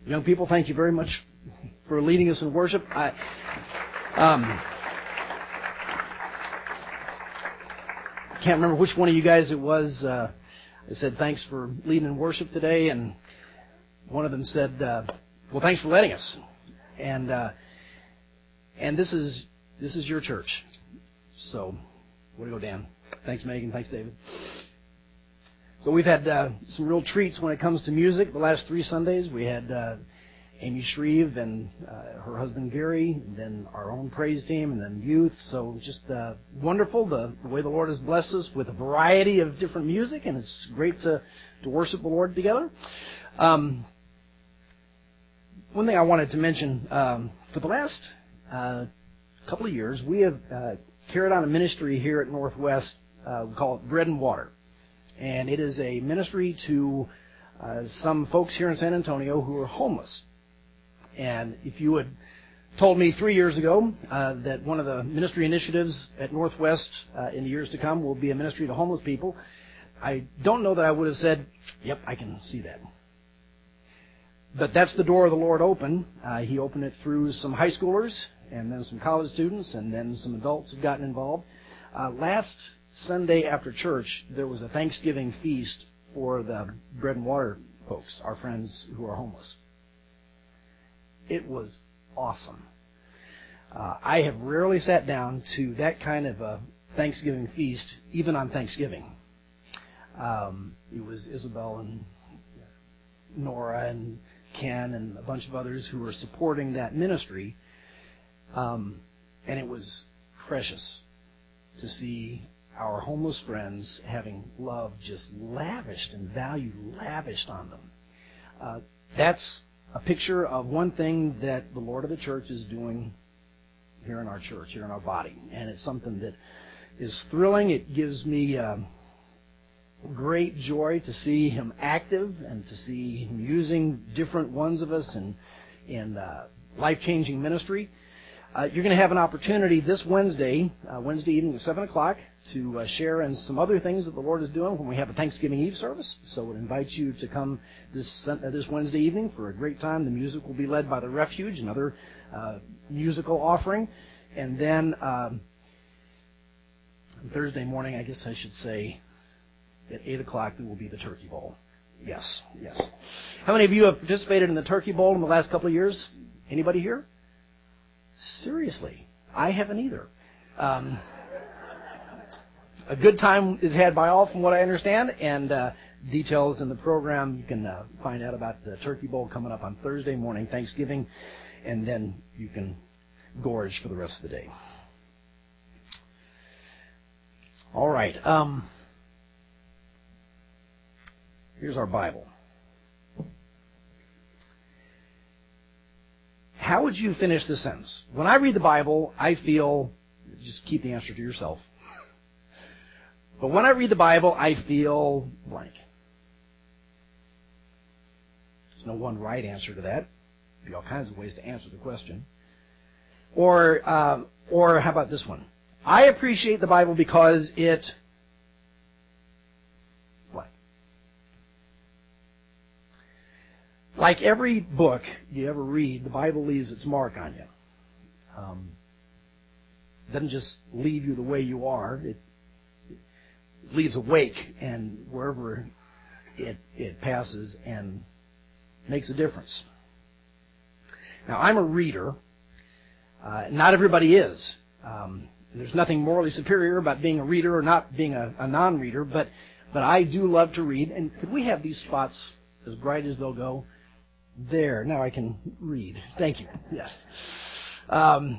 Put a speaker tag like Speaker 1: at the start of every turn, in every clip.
Speaker 1: Young people, thank you very much for leading us in worship. I can't remember which one of you guys it was that said thanks for leading in worship today, and one of them said, well, thanks for letting us. And this is your church. So, way to go, Dan. Thanks, Megan. Thanks, David. So we've had some real treats when it comes to music. The last 3 Sundays, we had Amy Shreve and her husband Gary, and then our own praise team, and then youth. So just wonderful the way the Lord has blessed us with a variety of different music, and it's great to worship the Lord together. One thing I wanted to mention, for the last couple of years, we have carried on a ministry here at Northwest. We call it Bread and Water. And it is a ministry to some folks here in San Antonio who are homeless. And if you had told me 3 years ago that one of the ministry initiatives at Northwest in the years to come will be a ministry to homeless people, I don't know that I would have said, yep, I can see that. But that's the door the Lord opened. He opened it through some high schoolers and then some college students, and then some adults have gotten involved. Last Sunday after church, there was a Thanksgiving feast for the Bread and Water folks, our friends who are homeless. It was awesome. I have rarely sat down to that kind of a Thanksgiving feast, even on Thanksgiving. It was Isabel and Nora and Ken and a bunch of others who were supporting that ministry, and it was precious to see our homeless friends having love just lavished and value lavished on them. That's a picture of one thing that the Lord of the church is doing here in our church, here in our body. And it's something that is thrilling. It gives me great joy to see Him active and to see Him using different ones of us in life-changing ministry. You're going to have an opportunity this Wednesday evening at 7 o'clock, to share in some other things that the Lord is doing when we have a Thanksgiving Eve service. So I would invite you to come this Wednesday evening for a great time. The music will be led by The Refuge, another musical offering. And then Thursday morning, I guess I should say, at 8 o'clock, there will be the Turkey Bowl. Yes. How many of you have participated in the Turkey Bowl in the last couple of years? Anybody here? Seriously, I haven't either. A good time is had by all, from what I understand, and details in the program. You can find out about the Turkey Bowl coming up on Thursday morning, Thanksgiving, and then you can gorge for the rest of the day. All right. Here's our Bible. How would you finish this sentence? When I read the Bible, I feel, just keep the answer to yourself. But when I read the Bible, I feel blank. There's no one right answer to that. There'd be all kinds of ways to answer the question. Or how about this one? I appreciate the Bible because it blank. Like every book you ever read, the Bible leaves its mark on you. It doesn't just leave you the way you are. It leaves a wake, and wherever it passes and makes a difference. Now, I'm a reader. Not everybody is. There's nothing morally superior about being a reader or not being a non-reader, but I do love to read. And could we have these spots as bright as they'll go? There. Now I can read. Thank you. Yes. And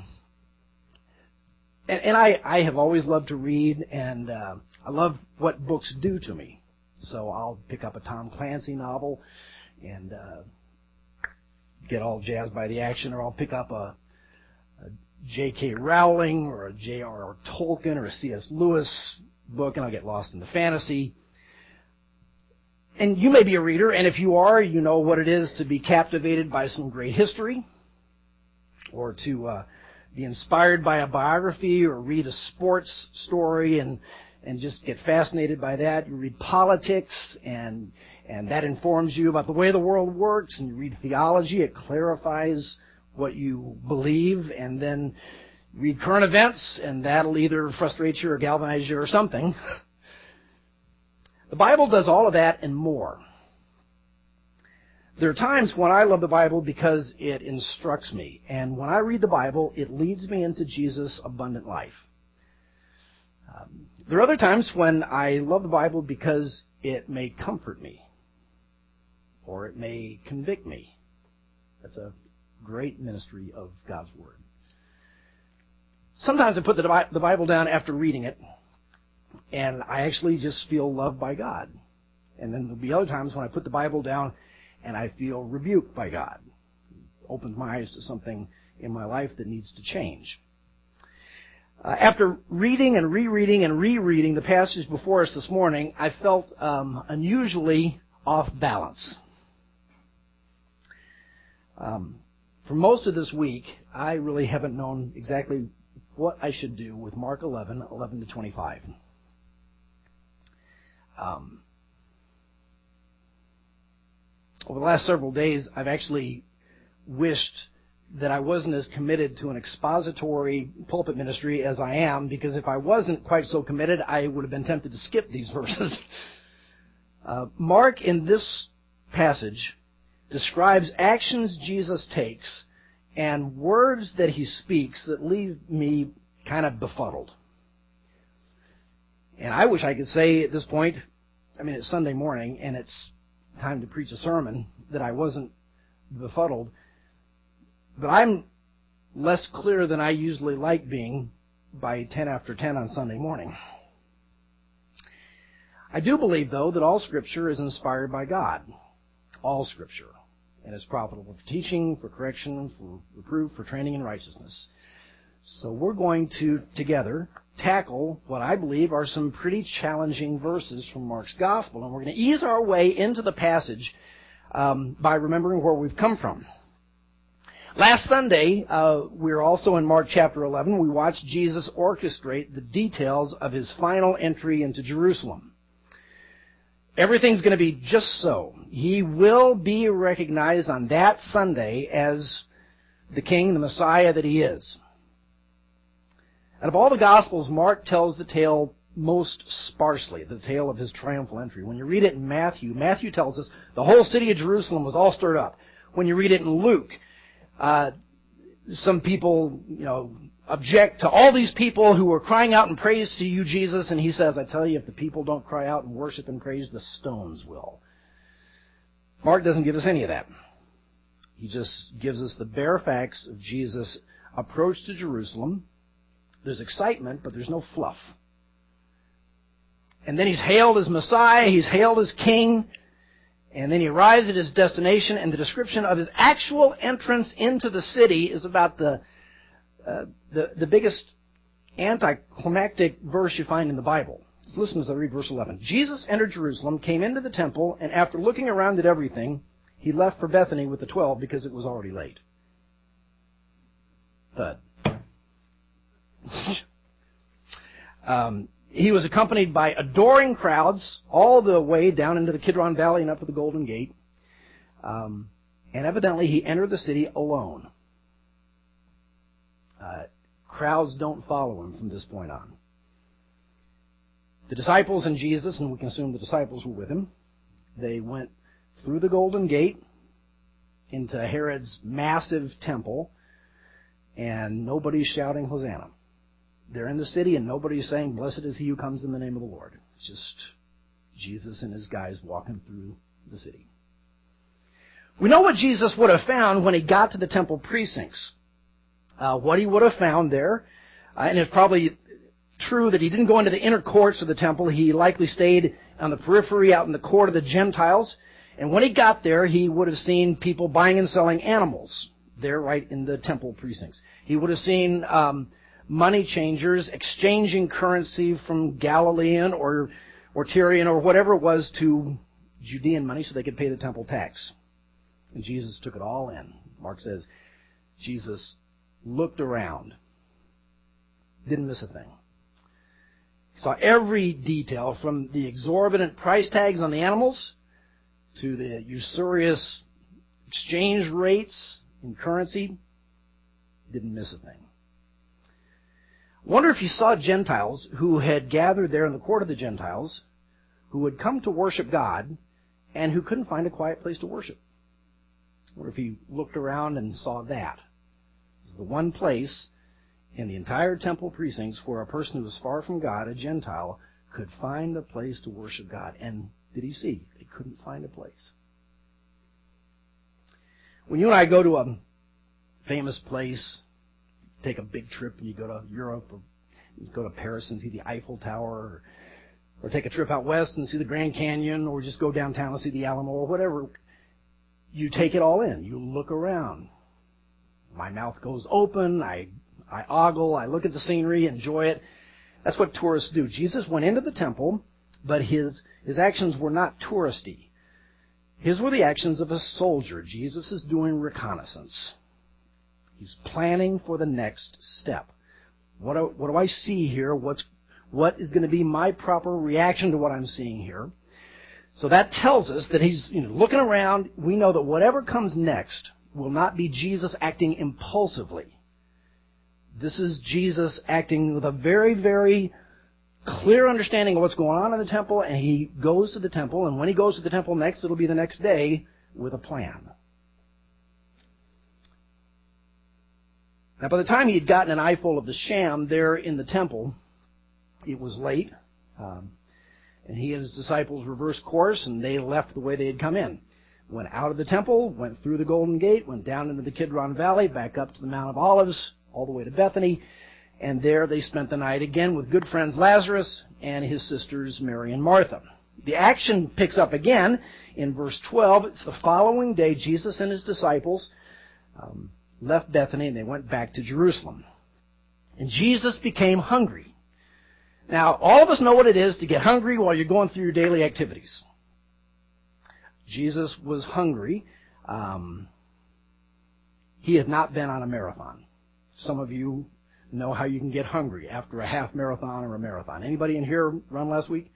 Speaker 1: I have always loved to read, and I love what books do to me. So I'll pick up a Tom Clancy novel and get all jazzed by the action, or I'll pick up a J.K. Rowling or a J.R.R. Tolkien or a C.S. Lewis book, and I'll get lost in the fantasy. And you may be a reader, and if you are, you know what it is to be captivated by some great history, or to be inspired by a biography, or read a sports story and and just get fascinated by that. You read politics, and that informs you about the way the world works. And you read theology, it clarifies what you believe. And then you read current events, and that'll either frustrate you or galvanize you or something. The Bible does all of that and more. There are times when I love the Bible because it instructs me. And when I read the Bible, it leads me into Jesus' abundant life. There are other times when I love the Bible because it may comfort me, or it may convict me. That's a great ministry of God's Word. Sometimes I put the Bible down after reading it, and I actually just feel loved by God. And then there'll be other times when I put the Bible down and I feel rebuked by God. It opens my eyes to something in my life that needs to change. After reading and rereading and rereading the passage before us this morning, I felt unusually off balance. For most of this week, I really haven't known exactly what I should do with Mark 11:11 to 25. Over the last several days, I've actually wished that I wasn't as committed to an expository pulpit ministry as I am, because if I wasn't quite so committed, I would have been tempted to skip these verses. Mark, in this passage, describes actions Jesus takes and words that he speaks that leave me kind of befuddled. And I wish I could say at this point, it's Sunday morning and it's time to preach a sermon, that I wasn't befuddled. But I'm less clear than I usually like being by 10 after 10 on Sunday morning. I do believe, though, that all Scripture is inspired by God. All Scripture. And is profitable for teaching, for correction, for reproof, for training in righteousness. So we're going to, together, tackle what I believe are some pretty challenging verses from Mark's Gospel. And we're going to ease our way into the passage by remembering where we've come from. Last Sunday, we were also in Mark chapter 11. We watched Jesus orchestrate the details of his final entry into Jerusalem. Everything's going to be just so. He will be recognized on that Sunday as the King, the Messiah that he is. Out of all the Gospels, Mark tells the tale most sparsely, the tale of his triumphal entry. When you read it in Matthew tells us the whole city of Jerusalem was all stirred up. When you read it in Luke, some people, object to all these people who were crying out in praise to you, Jesus, and he says, I tell you, if the people don't cry out and worship and praise, the stones will. Mark doesn't give us any of that. He just gives us the bare facts of Jesus' approach to Jerusalem. There's excitement, but there's no fluff. And then he's hailed as Messiah, he's hailed as King, and then he arrives at his destination, and the description of his actual entrance into the city is about the biggest anticlimactic verse you find in the Bible. Listen as I read verse 11. Jesus entered Jerusalem, came into the temple, and after looking around at everything, he left for Bethany with the 12 because it was already late. Thud. He was accompanied by adoring crowds all the way down into the Kidron Valley and up to the Golden Gate. And evidently he entered the city alone. Crowds don't follow him from this point on. The disciples and Jesus, and we can assume the disciples were with him, they went through the Golden Gate into Herod's massive temple, and nobody's shouting Hosanna. They're in the city, and nobody's saying, blessed is he who comes in the name of the Lord. It's just Jesus and his guys walking through the city. We know what Jesus would have found when he got to the temple precincts. What he would have found there, and it's probably true that he didn't go into the inner courts of the temple. He likely stayed on the periphery, out in the court of the Gentiles. And when he got there, he would have seen people buying and selling animals there right in the temple precincts. He would have seen money changers exchanging currency from Galilean or Tyrian or whatever it was to Judean money so they could pay the temple tax. And Jesus took it all in. Mark says Jesus looked around, didn't miss a thing. He saw every detail, from the exorbitant price tags on the animals to the usurious exchange rates in currency. Didn't miss a thing. I wonder if he saw Gentiles who had gathered there in the court of the Gentiles, who had come to worship God and who couldn't find a quiet place to worship. I wonder if he looked around and saw that. It was the one place in the entire temple precincts where a person who was far from God, a Gentile, could find a place to worship God. And did he see? He couldn't find a place. When you and I go to a famous place, take a big trip and you go to Europe, or you go to Paris and see the Eiffel Tower, or take a trip out west and see the Grand Canyon, or just go downtown and see the Alamo, or whatever, you take it all in. You look around. My mouth goes open. I ogle. I look at the scenery, enjoy it. That's what tourists do. Jesus went into the temple, but his actions were not touristy. His were the actions of a soldier. Jesus is doing reconnaissance. He's planning for the next step. What do I see here? What is going to be my proper reaction to what I'm seeing here? So that tells us that he's looking around. We know that whatever comes next will not be Jesus acting impulsively. This is Jesus acting with a very, very clear understanding of what's going on in the temple, and he goes to the temple, and when he goes to the temple next, it'll be the next day with a plan. Now, by the time he had gotten an eyeful of the sham there in the temple, it was late, and he and his disciples reversed course, and they left the way they had come in. Went out of the temple, went through the Golden Gate, went down into the Kidron Valley, back up to the Mount of Olives, all the way to Bethany, and there they spent the night again with good friends Lazarus and his sisters Mary and Martha. The action picks up again in verse 12. It's the following day. Jesus and his disciples left Bethany and they went back to Jerusalem. And Jesus became hungry. Now, all of us know what it is to get hungry while you're going through your daily activities. Jesus was hungry. He had not been on a marathon. Some of you know how you can get hungry after a half marathon or a marathon. Anybody in here run last week?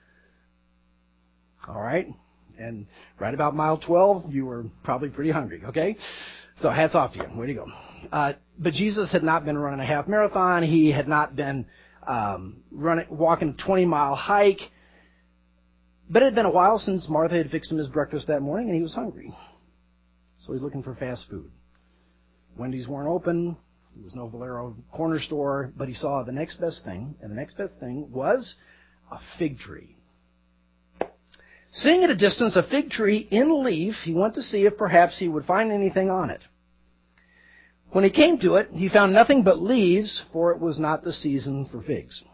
Speaker 1: All right. And right about mile 12, you were probably pretty hungry, okay? So hats off to you. Way to go. But Jesus had not been running a half marathon. He had not been walking a 20-mile hike. But it had been a while since Martha had fixed him his breakfast that morning, and he was hungry. So he's looking for fast food. Wendy's weren't open. There was no Valero corner store, but he saw the next best thing, and the next best thing was a fig tree. Seeing at a distance a fig tree in leaf, he went to see if perhaps he would find anything on it. When he came to it, he found nothing but leaves, for it was not the season for figs.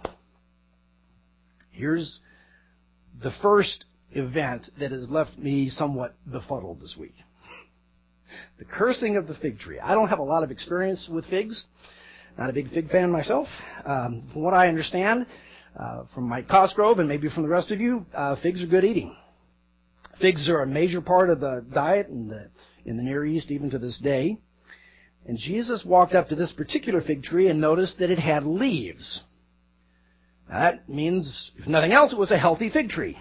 Speaker 1: Here's the first event that has left me somewhat befuddled this week. The cursing of the fig tree. I don't have a lot of experience with figs. Not a big fig fan myself. From what I understand, from Mike Cosgrove and maybe from the rest of you, figs are good eating. Figs are a major part of the diet in the Near East even to this day. And Jesus walked up to this particular fig tree and noticed that it had leaves. Now that means, if nothing else, it was a healthy fig tree.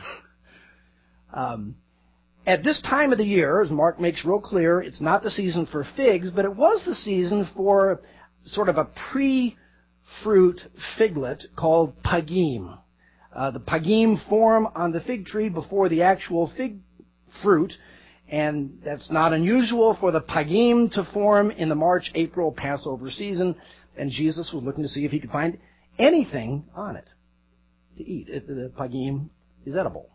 Speaker 1: At this time of the year, as Mark makes real clear, it's not the season for figs, but it was the season for sort of a pre-fruit figlet called pagim. The pagim form on the fig tree before the actual fig fruit, and that's not unusual for the pagim to form in the March-April Passover season, and Jesus was looking to see if he could find anything on it to eat. The pagim is edible.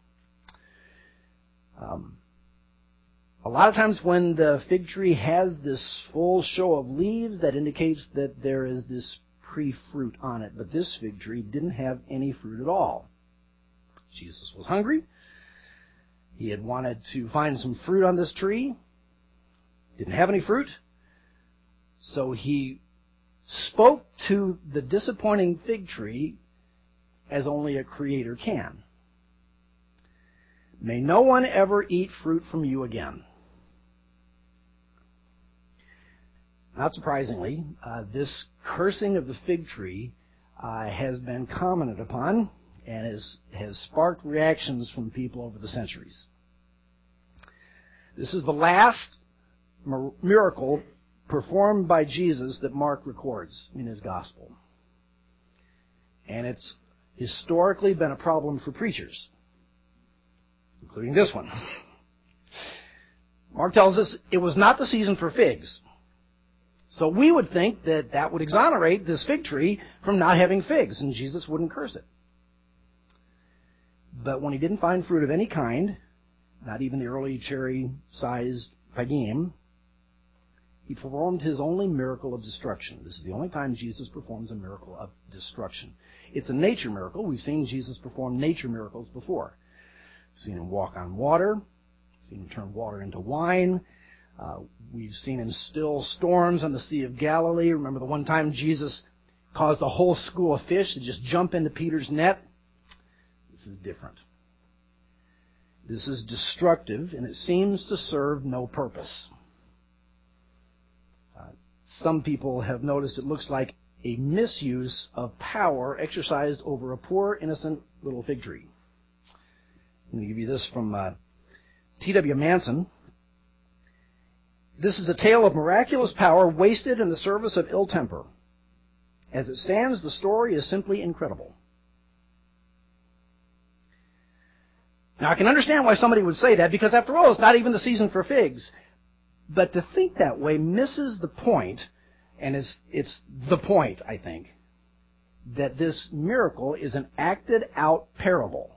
Speaker 1: A lot of times when the fig tree has this full show of leaves, that indicates that there is this pre-fruit on it. But this fig tree didn't have any fruit at all. Jesus was hungry. He had wanted to find some fruit on this tree. Didn't have any fruit. So he spoke to the disappointing fig tree as only a creator can. May no one ever eat fruit from you again. Not surprisingly, this cursing of the fig tree has been commented upon and has sparked reactions from people over the centuries. This is the last miracle performed by Jesus that Mark records in his gospel. And it's historically been a problem for preachers, including this one. Mark tells us it was not the season for figs. So we would think that that would exonerate this fig tree from not having figs, and Jesus wouldn't curse it. But when he didn't find fruit of any kind, not even the early cherry-sized pagim, he performed his only miracle of destruction. This is the only time Jesus performs a miracle of destruction. It's a nature miracle. We've seen Jesus perform nature miracles before. We've seen him walk on water. We've seen him turn water into wine. We've seen him still storms on the Sea of Galilee. Remember the one time Jesus caused a whole school of fish to just jump into Peter's net? This is different. This is destructive, and it seems to serve no purpose. Some people have noticed it looks like a misuse of power exercised over a poor, innocent little fig tree. I'm going to give you this from T.W. Manson. This is a tale of miraculous power wasted in the service of ill temper. As it stands, the story is simply incredible. Now, I can understand why somebody would say that, because after all, it's not even the season for figs. But to think that way misses the point, and it's the point, I think, that this miracle is an acted-out parable.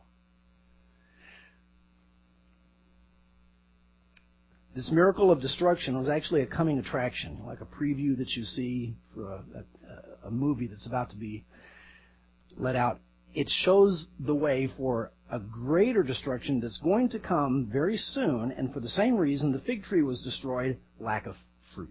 Speaker 1: This miracle of destruction was actually a coming attraction, like a preview that you see for a movie that's about to be let out. It shows the way for a greater destruction that's going to come very soon, and for the same reason the fig tree was destroyed, lack of fruit.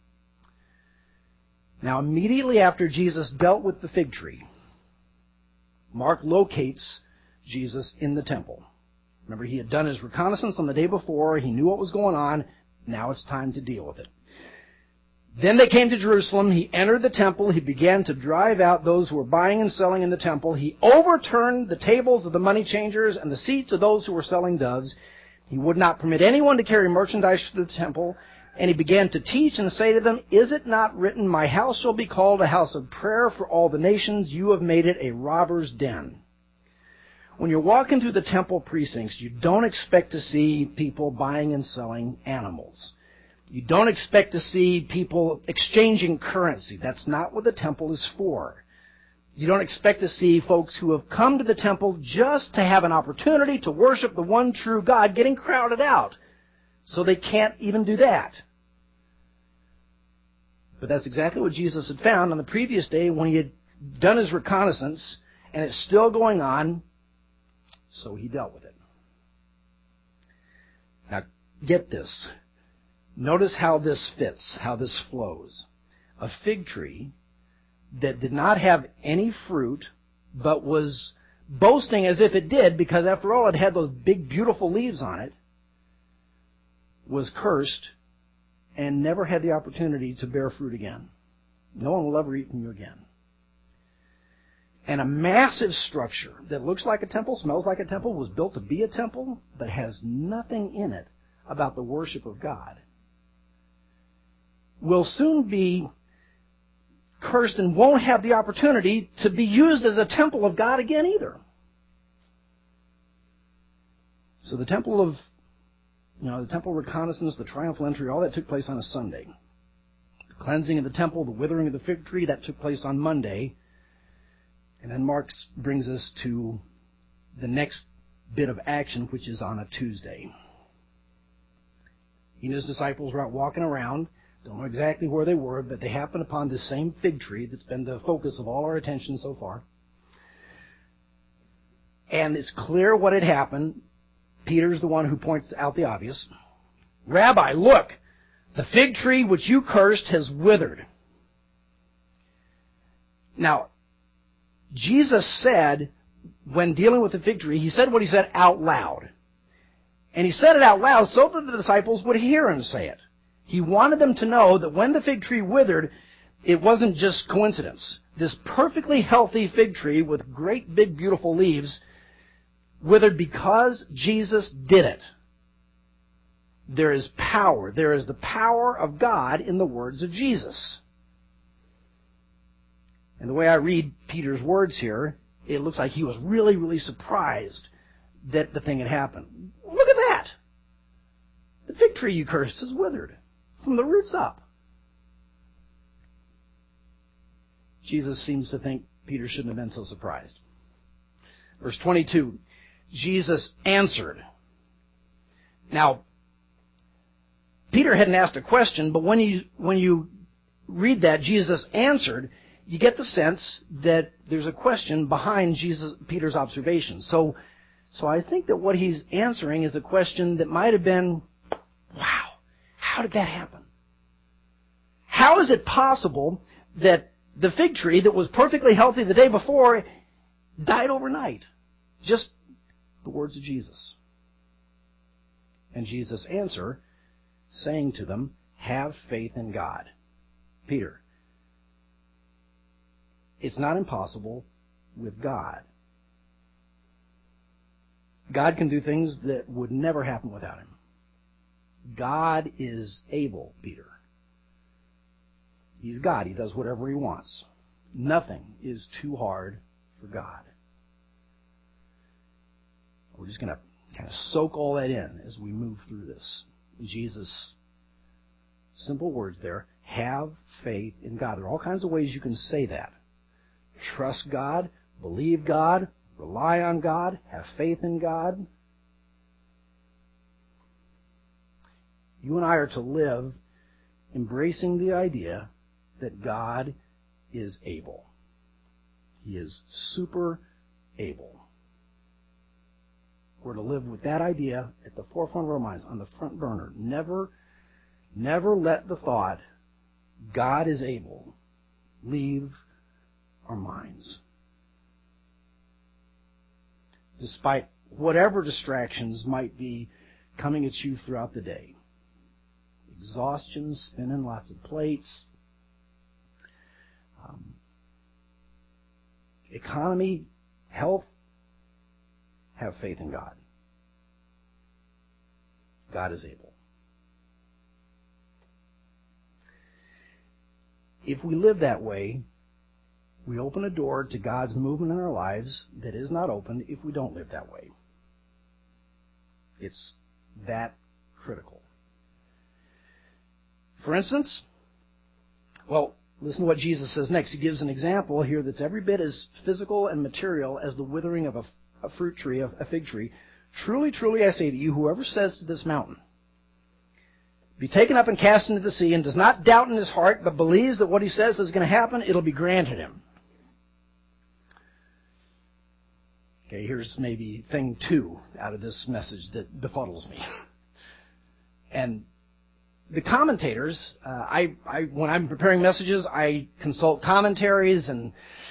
Speaker 1: Now, immediately after Jesus dealt with the fig tree, Mark locates Jesus in the temple. Remember, he had done his reconnaissance on the day before. He knew what was going on. Now it's time to deal with it. Then they came to Jerusalem. He entered the temple. He began to drive out those who were buying and selling in the temple. He overturned the tables of the money changers and the seats of those who were selling doves. He would not permit anyone to carry merchandise to the temple. And he began to teach and say to them, "Is it not written, 'My house shall be called a house of prayer for all the nations'? You have made it a robber's den." When you're walking through the temple precincts, you don't expect to see people buying and selling animals. You don't expect to see people exchanging currency. That's not what the temple is for. You don't expect to see folks who have come to the temple just to have an opportunity to worship the one true God getting crowded out. So they can't even do that. But that's exactly what Jesus had found on the previous day when he had done his reconnaissance, and it's still going on, so he dealt with it. Now, get this. Notice how this fits, how this flows. A fig tree that did not have any fruit, but was boasting as if it did, because after all it had those big, beautiful leaves on it, was cursed and never had the opportunity to bear fruit again. No one will ever eat from you again. And a massive structure that looks like a temple, smells like a temple, was built to be a temple, but has nothing in it about the worship of God, will soon be cursed and won't have the opportunity to be used as a temple of God again either. So the temple reconnaissance, the triumphal entry, all that took place on a Sunday. The cleansing of the temple, the withering of the fig tree, that took place on Monday. And then Mark brings us to the next bit of action, which is on a Tuesday. He and his disciples were out walking around. Don't know exactly where they were, but they happened upon this same fig tree that's been the focus of all our attention so far. And it's clear what had happened. Peter's the one who points out the obvious. "Rabbi, look, the fig tree which you cursed has withered." Now, Jesus said, when dealing with the fig tree, he said what he said out loud. And he said it out loud so that the disciples would hear him say it. He wanted them to know that when the fig tree withered, it wasn't just coincidence. This perfectly healthy fig tree with great big beautiful leaves withered because Jesus did it. There is power. There is the power of God in the words of Jesus. And the way I read Peter's words here, it looks like he was really, really surprised that the thing had happened. Look at that! The fig tree you cursed is withered from the roots up. Jesus seems to think Peter shouldn't have been so surprised. Verse 22, Jesus answered. Now, Peter hadn't asked a question, but when you read that, Jesus answered, you get the sense that there's a question behind Peter's observation. So I think that what he's answering is a question that might have been, wow, how did that happen? How is it possible that the fig tree that was perfectly healthy the day before died overnight? Just the words of Jesus. And Jesus' answer, saying to them, have faith in God. Peter, it's not impossible with God. God can do things that would never happen without Him. God is able, Peter. He's God. He does whatever He wants. Nothing is too hard for God. We're just going to kind of soak all that in as we move through this. Jesus' simple words there, have faith in God. There are all kinds of ways you can say that. Trust God, believe God, rely on God, have faith in God. You and I are to live embracing the idea that God is able. He is super able. We're to live with that idea at the forefront of our minds, on the front burner. Never let the thought, God is able, leave our minds. Despite whatever distractions might be coming at you throughout the day. Exhaustion, spinning lots of plates, economy, health, have faith in God. God is able. If we live that way, we open a door to God's movement in our lives that is not open if we don't live that way. It's that critical. For instance, well, listen to what Jesus says next. He gives an example here that's every bit as physical and material as the withering of a fruit tree, a fig tree. Truly, truly, I say to you, whoever says to this mountain, be taken up and cast into the sea, and does not doubt in his heart, but believes that what he says is going to happen, it'll be granted him. Okay, here's maybe thing 2 out of this message that befuddles me. And the commentators, when I'm preparing messages, I consult commentaries and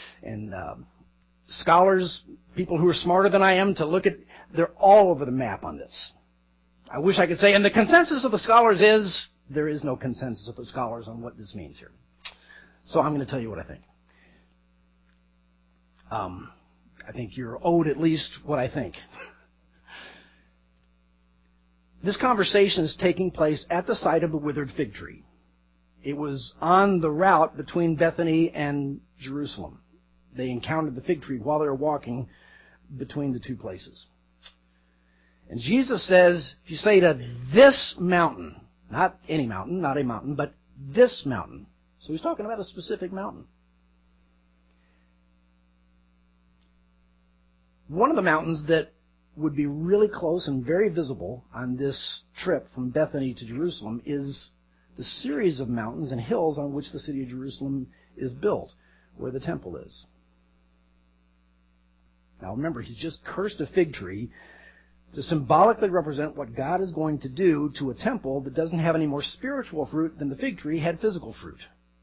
Speaker 1: scholars, people who are smarter than I am, to look at. They're all over the map on this. I wish I could say, and the consensus of the scholars is, there is no consensus of the scholars on what this means here. So I'm going to tell you what I think. I think you're owed at least what I think. This conversation is taking place at the site of the withered fig tree. It was on the route between Bethany and Jerusalem. They encountered the fig tree while they were walking between the two places. And Jesus says, if you say to this mountain, not any mountain, not a mountain, but this mountain. So he's talking about a specific mountain. One of the mountains that would be really close and very visible on this trip from Bethany to Jerusalem is the series of mountains and hills on which the city of Jerusalem is built, where the temple is. Now remember, he's just cursed a fig tree to symbolically represent what God is going to do to a temple that doesn't have any more spiritual fruit than the fig tree had physical fruit.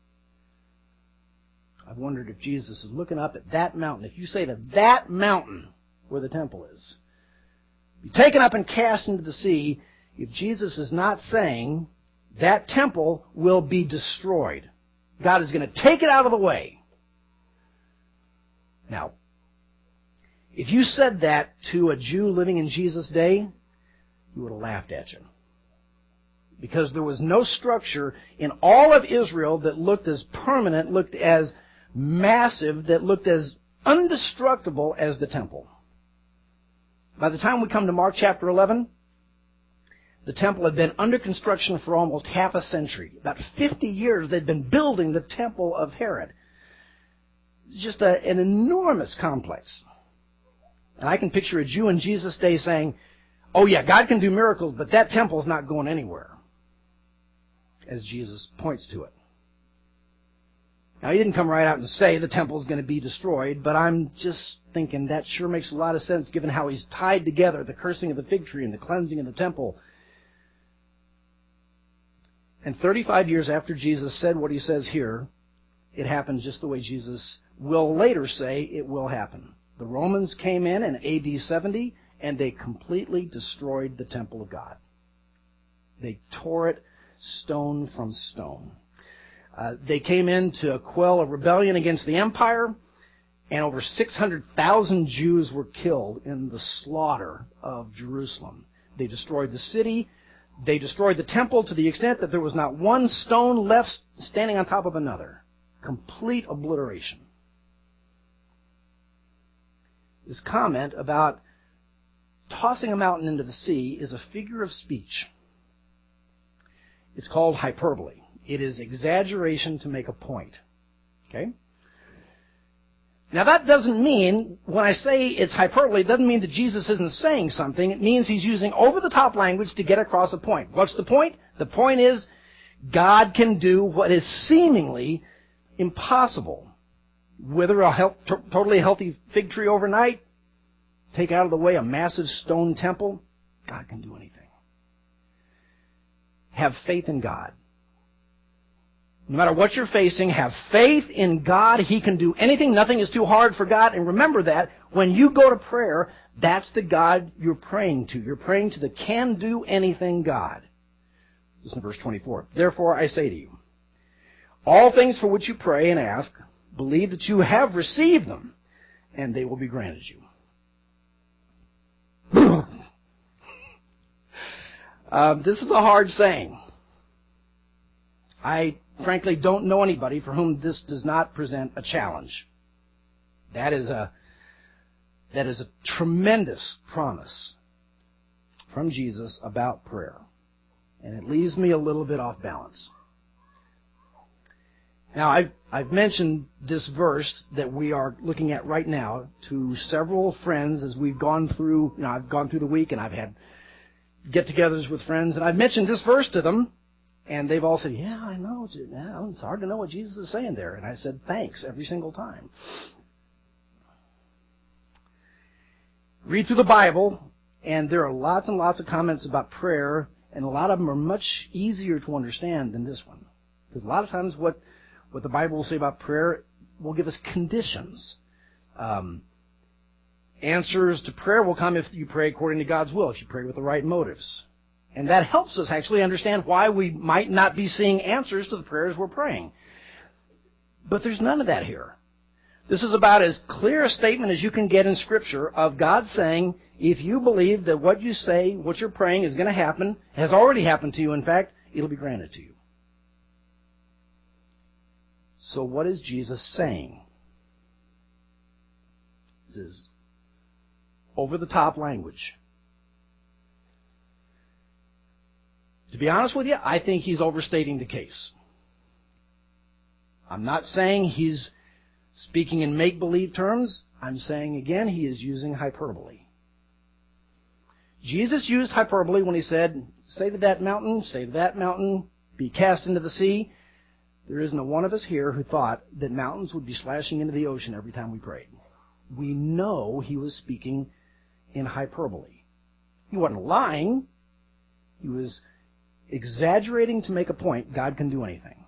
Speaker 1: I've wondered if Jesus is looking up at that mountain. If you say to that mountain where the temple is, be taken up and cast into the sea, if Jesus is not saying that temple will be destroyed. God is going to take it out of the way. Now, if you said that to a Jew living in Jesus' day, he would have laughed at you. Because there was no structure in all of Israel that looked as permanent, looked as massive, that looked as indestructible as the temple. By the time we come to Mark chapter 11, the temple had been under construction for almost half a century. About 50 years they'd been building the temple of Herod. Just an enormous complex. And I can picture a Jew in Jesus' day saying, oh yeah, God can do miracles, but that temple's not going anywhere. As Jesus points to it. Now, he didn't come right out and say the temple's going to be destroyed, but I'm just thinking that sure makes a lot of sense given how he's tied together the cursing of the fig tree and the cleansing of the temple. And 35 years after Jesus said what he says here, it happened just the way Jesus will later say it will happen. The Romans came in AD 70, and they completely destroyed the temple of God. They tore it stone from stone. They came in to quell a rebellion against the empire, and over 600,000 Jews were killed in the slaughter of Jerusalem. They destroyed the city. They destroyed the temple to the extent that there was not one stone left standing on top of another. Complete obliteration. This comment about tossing a mountain into the sea is a figure of speech. It's called hyperbole. It is exaggeration to make a point. Okay? Now that doesn't mean, when I say it's hyperbole, it doesn't mean that Jesus isn't saying something. It means he's using over-the-top language to get across a point. What's the point? The point is, God can do what is seemingly impossible. Wither a totally healthy fig tree overnight, take out of the way a massive stone temple, God can do anything. Have faith in God. No matter what you're facing, have faith in God. He can do anything. Nothing is too hard for God. And remember that when you go to prayer, that's the God you're praying to. You're praying to the can-do-anything God. Listen to verse 24. Therefore I say to you, all things for which you pray and ask, believe that you have received them, and they will be granted you. This is a hard saying. I frankly don't know anybody for whom this does not present a challenge. That is a tremendous promise from Jesus about prayer. And it leaves me a little bit off balance. Now, I've mentioned this verse that we are looking at right now to several friends as we've gone through, I've gone through the week and I've had get-togethers with friends, and I've mentioned this verse to them, and they've all said, yeah, I know, it's hard to know what Jesus is saying there. And I said, thanks, every single time. Read through the Bible, and there are lots and lots of comments about prayer, and a lot of them are much easier to understand than this one. Because a lot of times what the Bible will say about prayer will give us conditions. Answers to prayer will come if you pray according to God's will, if you pray with the right motives. And that helps us actually understand why we might not be seeing answers to the prayers we're praying. But there's none of that here. This is about as clear a statement as you can get in Scripture of God saying, if you believe that what you say, what you're praying is going to happen, has already happened to you, in fact, it'll be granted to you. So what is Jesus saying? This is over-the-top language. To be honest with you, I think he's overstating the case. I'm not saying he's speaking in make-believe terms. I'm saying, again, he is using hyperbole. Jesus used hyperbole when he said, say to that mountain, be cast into the sea. There isn't a one of us here who thought that mountains would be splashing into the ocean every time we prayed. We know he was speaking in hyperbole. He wasn't lying. He was exaggerating to make a point. God can do anything.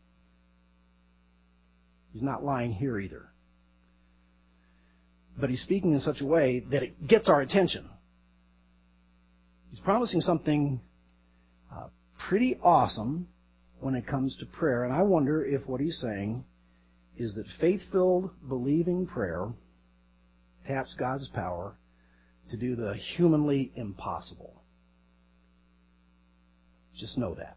Speaker 1: He's not lying here either. But he's speaking in such a way that it gets our attention. He's promising something pretty awesome when it comes to prayer. And I wonder if what he's saying is that faith-filled, believing prayer taps God's power to do the humanly impossible. Just know that.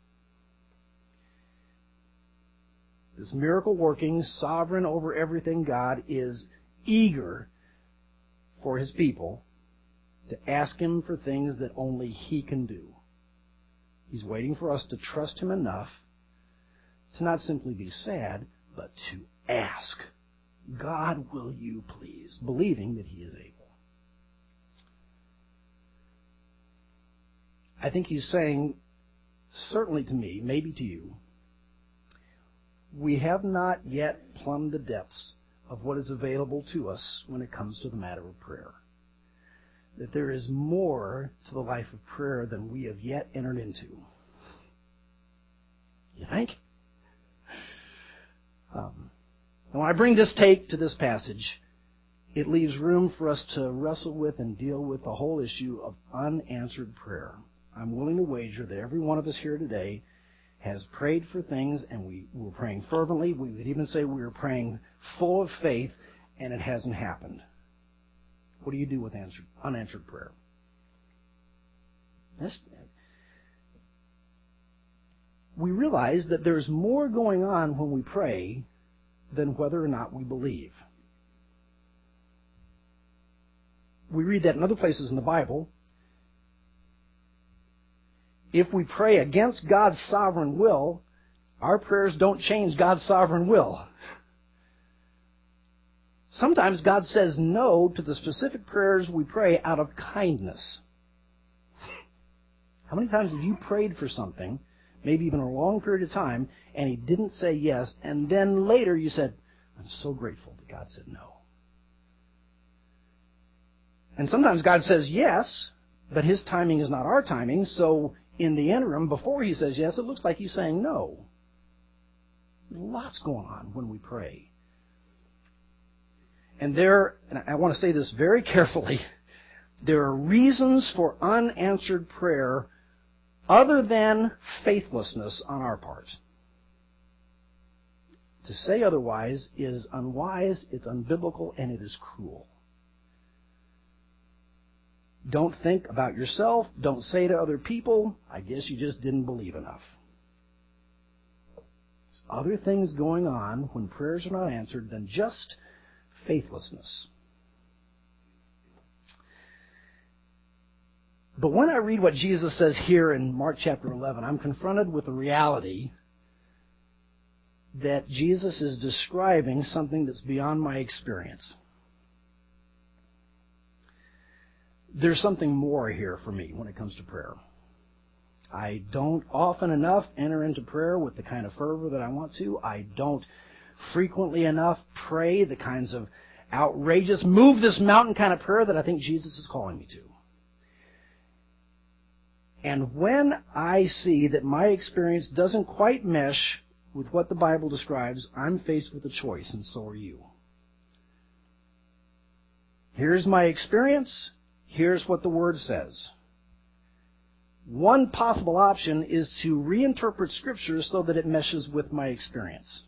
Speaker 1: This miracle-working, sovereign over everything God is eager for His people to ask Him for things that only He can do. He's waiting for us to trust Him enough to not simply be sad, but to ask, God, will you please, believing that He is able. I think He's saying, certainly to me, maybe to you, we have not yet plumbed the depths of what is available to us when it comes to the matter of prayer. That there is more to the life of prayer than we have yet entered into. You think? And when I bring this take to this passage, it leaves room for us to wrestle with and deal with the whole issue of unanswered prayer. I'm willing to wager that every one of us here today has prayed for things, and we were praying fervently. We would even say we were praying full of faith, and it hasn't happened. What do you do with unanswered prayer? We realize that there's more going on when we pray than whether or not we believe. We read that in other places in the Bible. If we pray against God's sovereign will, our prayers don't change God's sovereign will. Sometimes God says no to the specific prayers we pray out of kindness. How many times have you prayed for something, maybe even a long period of time, and He didn't say yes, and then later you said, I'm so grateful that God said no. And sometimes God says yes, but His timing is not our timing, so in the interim, before He says yes, it looks like He's saying no. There's lots going on when we pray. And I want to say this very carefully, there are reasons for unanswered prayer other than faithlessness on our part. To say otherwise is unwise, it's unbiblical, and it is cruel. Don't think about yourself. Don't say to other people, I guess you just didn't believe enough. There's other things going on when prayers are not answered than just faithlessness. But when I read what Jesus says here in Mark chapter 11, I'm confronted with the reality that Jesus is describing something that's beyond my experience. There's something more here for me when it comes to prayer. I don't often enough enter into prayer with the kind of fervor that I want to. I don't frequently enough pray the kinds of outrageous, move this mountain kind of prayer that I think Jesus is calling me to. And when I see that my experience doesn't quite mesh with what the Bible describes, I'm faced with a choice, and so are you. Here's my experience. Here's what the Word says. One possible option is to reinterpret Scripture so that it meshes with my experience.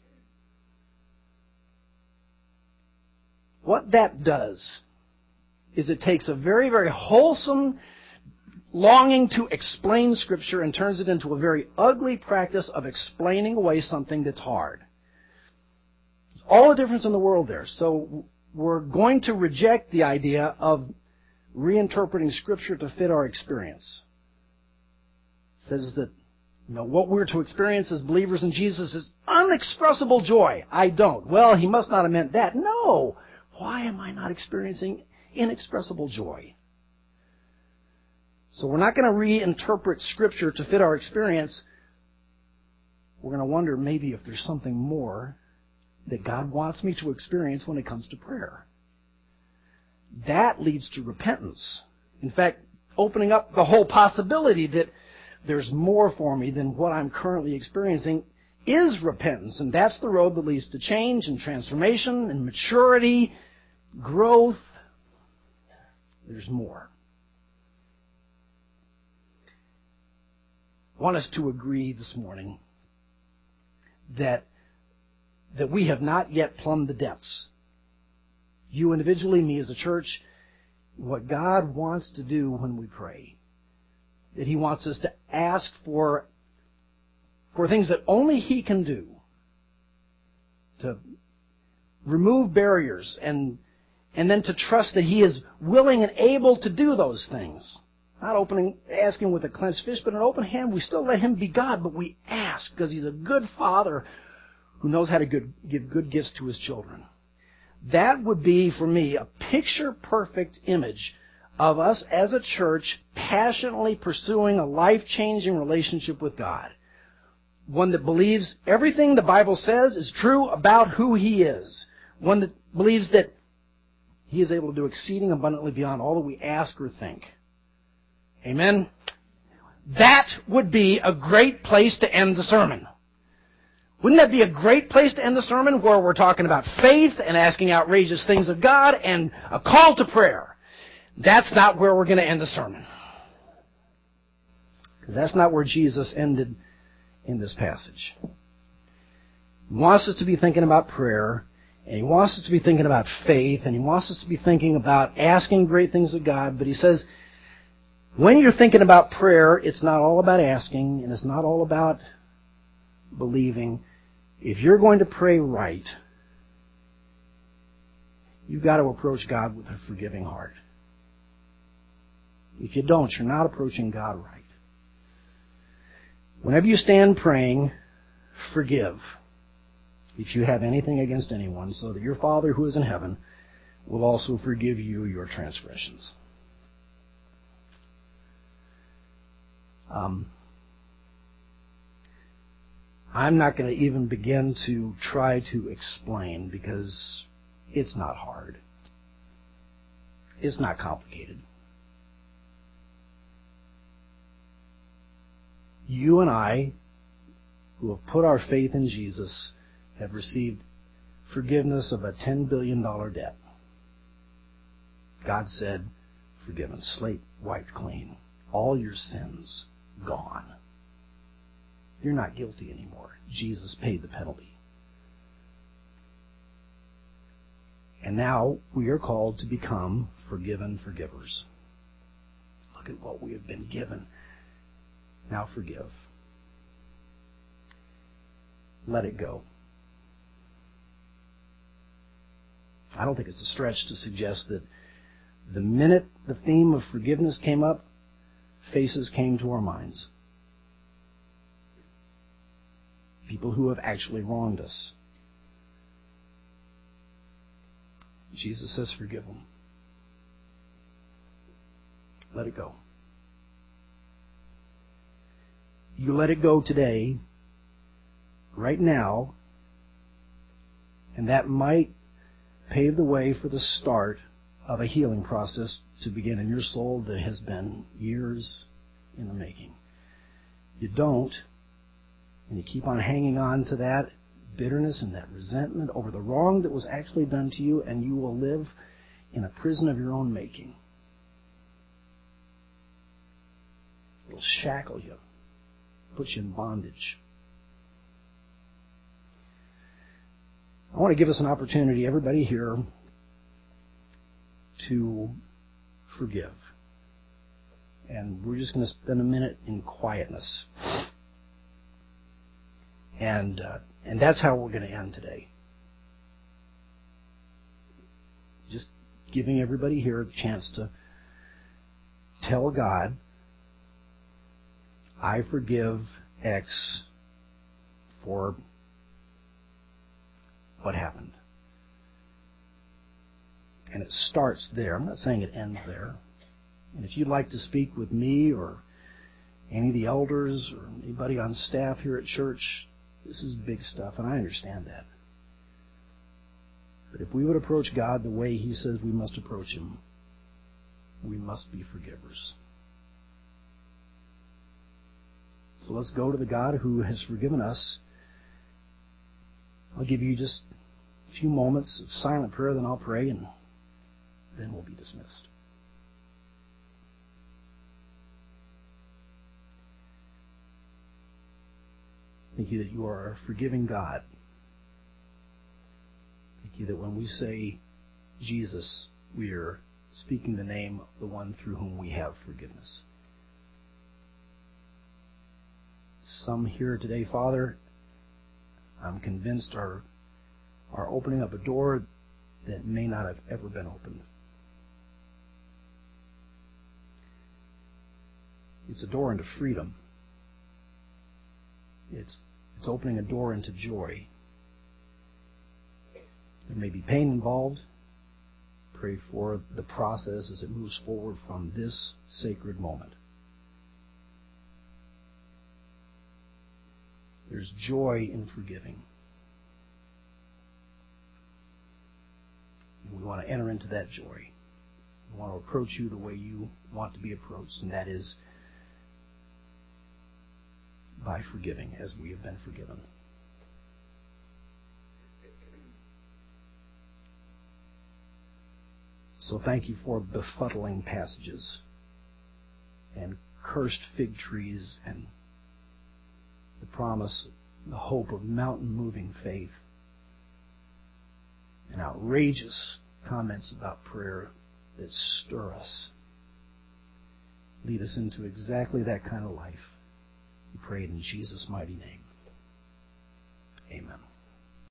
Speaker 1: What that does is it takes a very, very wholesome longing to explain Scripture and turns it into a very ugly practice of explaining away something that's hard. There's all the difference in the world there. So we're going to reject the idea of reinterpreting Scripture to fit our experience. It says that what we're to experience as believers in Jesus is unexpressible joy. I don't. Well, He must not have meant that. No. Why am I not experiencing inexpressible joy? So we're not going to reinterpret Scripture to fit our experience. We're going to wonder maybe if there's something more that God wants me to experience when it comes to prayer. That leads to repentance. In fact, opening up the whole possibility that there's more for me than what I'm currently experiencing is repentance. And that's the road that leads to change and transformation and maturity, growth. There's more. I want us to agree this morning that we have not yet plumbed the depths. You individually, me as a church, what God wants to do when we pray, that He wants us to ask for things that only He can do, to remove barriers and then to trust that He is willing and able to do those things. Not asking with a clenched fist, but an open hand. We still let Him be God, but we ask because He's a good Father who knows how to give good gifts to His children. That would be, for me, a picture-perfect image of us as a church passionately pursuing a life-changing relationship with God. One that believes everything the Bible says is true about who He is. One that believes that He is able to do exceeding abundantly beyond all that we ask or think. Amen? That would be a great place to end the sermon. Wouldn't that be a great place to end the sermon, where we're talking about faith and asking outrageous things of God and a call to prayer? That's not where we're going to end the sermon. Because that's not where Jesus ended in this passage. He wants us to be thinking about prayer, and He wants us to be thinking about faith, and He wants us to be thinking about asking great things of God. But He says, when you're thinking about prayer, it's not all about asking, and it's not all about believing. If you're going to pray right, you've got to approach God with a forgiving heart. If you don't, you're not approaching God right. Whenever you stand praying, forgive if you have anything against anyone, so that your Father who is in heaven will also forgive you your transgressions. I'm not going to even begin to try to explain, because it's not hard. It's not complicated. You and I, who have put our faith in Jesus, have received forgiveness of a $10 billion debt. God said, forgiven, slate wiped clean, all your sins gone. You're not guilty anymore. Jesus paid the penalty. And now we are called to become forgiven forgivers. Look at what we have been given. Now forgive. Let it go. I don't think it's a stretch to suggest that the minute the theme of forgiveness came up, faces came to our minds. People who have actually wronged us. Jesus says, forgive them. Let it go. You let it go today, right now, and that might pave the way for the start of a healing process to begin in your soul that has been years in the making. You don't, and you keep on hanging on to that bitterness and that resentment over the wrong that was actually done to you, and you will live in a prison of your own making. It'll shackle you, put you in bondage. I want to give us an opportunity, everybody here, to forgive. And we're just going to spend a minute in quietness. And that's how we're going to end today. Just giving everybody here a chance to tell God, I forgive X for what happened. And it starts there. I'm not saying it ends there. And if you'd like to speak with me or any of the elders or anybody on staff here at church, this is big stuff, and I understand that. But if we would approach God the way He says we must approach Him, we must be forgivers. So let's go to the God who has forgiven us. I'll give you just a few moments of silent prayer, then I'll pray, and then we'll be dismissed. Thank you that you are a forgiving God. Thank you that when we say Jesus, we are speaking the name of the one through whom we have forgiveness. Some here today, Father, I'm convinced are opening up a door that may not have ever been opened. It's a door into freedom. It's opening a door into joy. There may be pain involved. Pray for the process as it moves forward from this sacred moment. There's joy in forgiving. And we want to enter into that joy. We want to approach you the way you want to be approached, and that is by forgiving as we have been forgiven. So thank you for befuddling passages and cursed fig trees and the promise, the hope of mountain-moving faith and outrageous comments about prayer that stir us. Lead us into exactly that kind of life. We pray it in Jesus' mighty name. Amen.